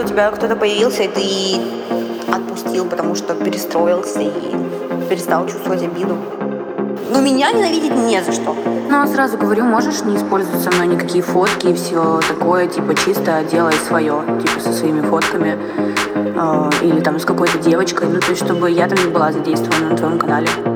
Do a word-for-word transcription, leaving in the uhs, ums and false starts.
у тебя кто-то появился, и ты отпустил, потому что перестроился и перестал чувствовать обиду. Но меня ненавидеть не за что. Ну, а сразу говорю, можешь не использовать со мной никакие фотки и все такое, типа, чисто делай свое, типа, со своими фотками, э, или там с какой-то девочкой, ну, то есть, чтобы я там не была задействована на твоем канале.